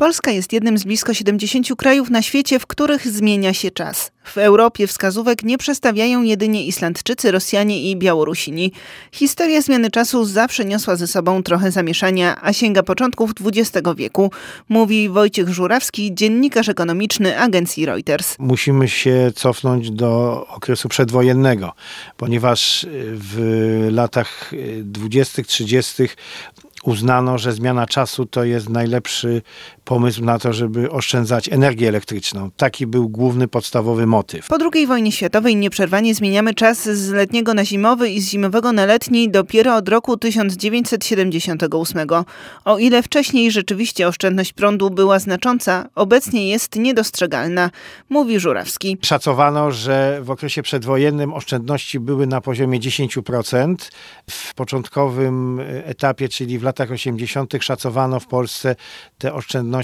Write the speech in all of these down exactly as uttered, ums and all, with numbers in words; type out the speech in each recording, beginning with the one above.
Polska jest jednym z blisko siedemdziesięciu krajów na świecie, w których zmienia się czas. W Europie wskazówek nie przestawiają jedynie Islandczycy, Rosjanie i Białorusini. Historia zmiany czasu zawsze niosła ze sobą trochę zamieszania, a sięga początków dwudziestego wieku, mówi Wojciech Żurawski, dziennikarz ekonomiczny agencji Reuters. Musimy się cofnąć do okresu przedwojennego, ponieważ w latach dwudziestych, trzydziestych uznano, że zmiana czasu to jest najlepszy pomysł na to, żeby oszczędzać energię elektryczną. Taki był główny, podstawowy motyw. Po drugiej wojnie światowej nieprzerwanie zmieniamy czas z letniego na zimowy i z zimowego na letni dopiero od roku tysiąc dziewięćset siedemdziesiątego ósmego. O ile wcześniej rzeczywiście oszczędność prądu była znacząca, obecnie jest niedostrzegalna, mówi Żurawski. Szacowano, że w okresie przedwojennym oszczędności były na poziomie dziesięć procent. W początkowym etapie, czyli w latach osiemdziesiątych szacowano w Polsce te oszczędności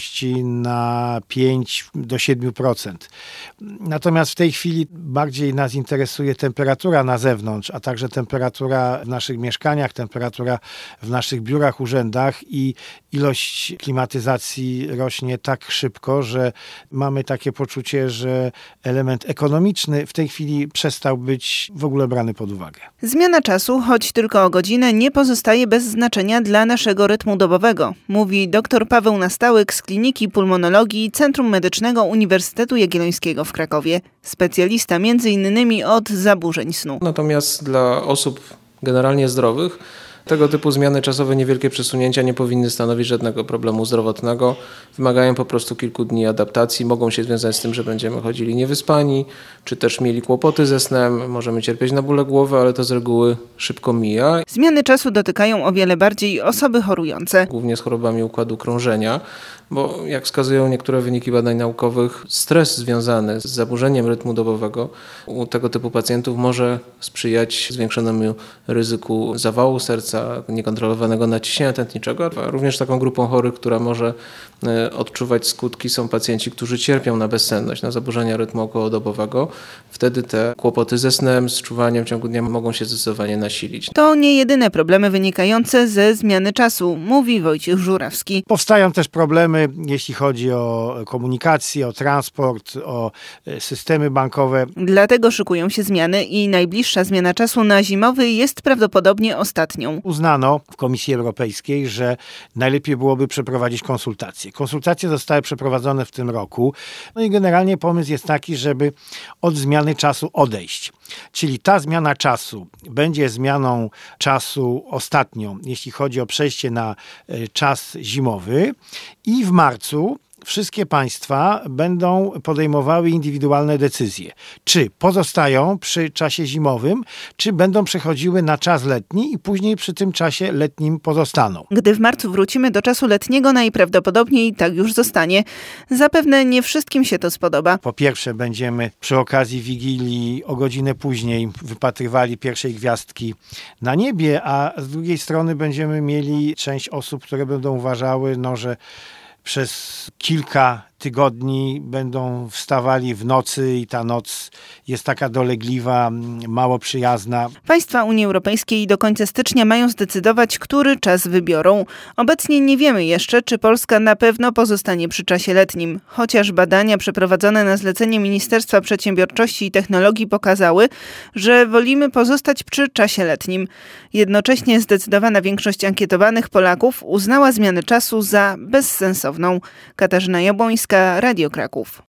na pięć do siedmiu procent. Natomiast w tej chwili bardziej nas interesuje temperatura na zewnątrz, a także temperatura w naszych mieszkaniach, temperatura w naszych biurach, urzędach i ilość klimatyzacji rośnie tak szybko, że mamy takie poczucie, że element ekonomiczny w tej chwili przestał być w ogóle brany pod uwagę. Zmiana czasu, choć tylko o godzinę, nie pozostaje bez znaczenia dla naszego rytmu dobowego, mówi dr Paweł Nastałyk z Kliniki Pulmonologii Centrum Medycznego Uniwersytetu Jagiellońskiego w Krakowie. Specjalista między innymi od zaburzeń snu. Natomiast dla osób generalnie zdrowych tego typu zmiany czasowe, niewielkie przesunięcia nie powinny stanowić żadnego problemu zdrowotnego. Wymagają po prostu kilku dni adaptacji. Mogą się związać z tym, że będziemy chodzili niewyspani, czy też mieli kłopoty ze snem. Możemy cierpieć na bóle głowy, ale to z reguły szybko mija. Zmiany czasu dotykają o wiele bardziej osoby chorujące. Głównie z chorobami układu krążenia, bo jak wskazują niektóre wyniki badań naukowych, stres związany z zaburzeniem rytmu dobowego u tego typu pacjentów może sprzyjać zwiększonemu ryzyku zawału serca, niekontrolowanego naciśnienia tętniczego. A również taką grupą chorych, która może odczuwać skutki, są pacjenci, którzy cierpią na bezsenność, na zaburzenia rytmu okołodobowego. Wtedy te kłopoty ze snem, z czuwaniem w ciągu dnia mogą się zdecydowanie nasilić. To nie jedyne problemy wynikające ze zmiany czasu, mówi Wojciech Żurawski. Powstają też problemy, jeśli chodzi o komunikację, o transport, o systemy bankowe. Dlatego szykują się zmiany i najbliższa zmiana czasu na zimowy jest prawdopodobnie ostatnią. Uznano w Komisji Europejskiej, że najlepiej byłoby przeprowadzić konsultacje. Konsultacje zostały przeprowadzone w tym roku. No i generalnie pomysł jest taki, żeby od zmiany czasu odejść. Czyli ta zmiana czasu będzie zmianą czasu ostatnią, jeśli chodzi o przejście na czas zimowy i w marcu wszystkie państwa będą podejmowały indywidualne decyzje. Czy pozostają przy czasie zimowym, czy będą przechodziły na czas letni i później przy tym czasie letnim pozostaną. Gdy w marcu wrócimy do czasu letniego, najprawdopodobniej tak już zostanie. Zapewne nie wszystkim się to spodoba. Po pierwsze będziemy przy okazji Wigilii o godzinę później wypatrywali pierwszej gwiazdki na niebie, a z drugiej strony będziemy mieli część osób, które będą uważały, no, że przez kilka tygodni będą wstawali w nocy i ta noc jest taka dolegliwa, mało przyjazna. Państwa Unii Europejskiej do końca stycznia mają zdecydować, który czas wybiorą. Obecnie nie wiemy jeszcze, czy Polska na pewno pozostanie przy czasie letnim, chociaż badania przeprowadzone na zlecenie Ministerstwa Przedsiębiorczości i Technologii pokazały, że wolimy pozostać przy czasie letnim. Jednocześnie zdecydowana większość ankietowanych Polaków uznała zmianę czasu za bezsensowną. Katarzyna Jabłońska, Radio Kraków.